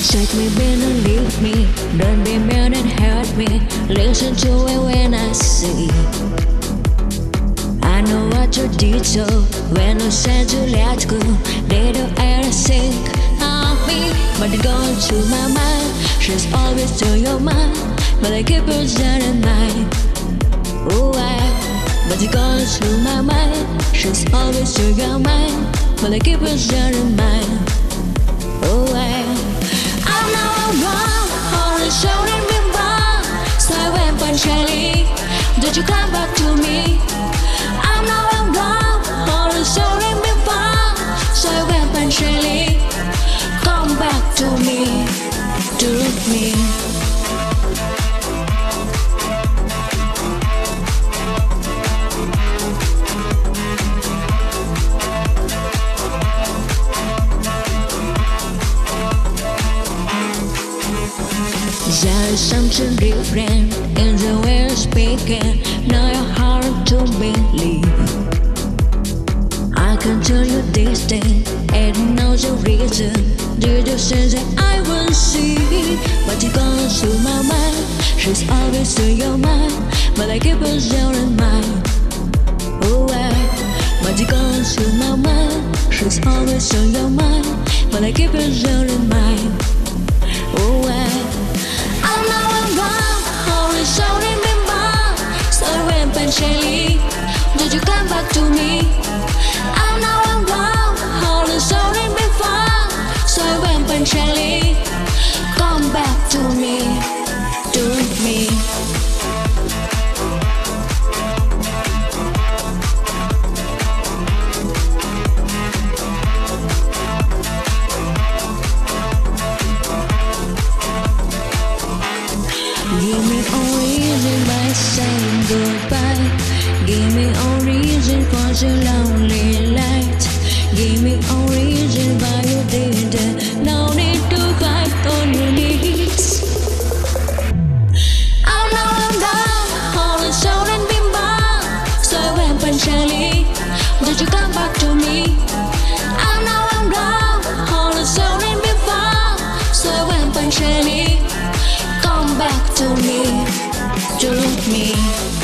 Take me, and leave me. Don't be mean and hurt me. Listen to it when I say I know what you did, so when you said you let go, they don't ever think of me. But it goes to my mind. She's always to your mind, but I keep her down in mind. Oh, but it goes to my mind. She's always to your mind, but I keep her down in mind. Oh, I'm not wrong, only showing me wrong. So I went on Charlie, did you come back to me? I'm not wrong, only showing me wrong. So I went on Charlie, come back to me, to me. There is something different in the way you're speaking. Now you're hard to believe. I can tell you this thing, and know the reason. Did you say that I will see? But it goes to my mind. She's always to your mind, but I keep her down in mind. Oh, but it goes to my mind. She's always to your mind, but I keep her down in mind. Oh, I'm not wrong, always showing me wrong. So I went and Shelly, did you come back to me? I'm not wrong, always showing me wrong. So I went and Shelly, come back to me, to me. Give me a reason by saying goodbye. Give me a reason for the lonely light. Give me a reason why you did it. No need to hide on your knees. I'm not wrong, only showing me wrong. So I went and Shelly, did you come back to me? I'm not wrong, only showing me wrong. So I went and Shelly, come back to me, to me.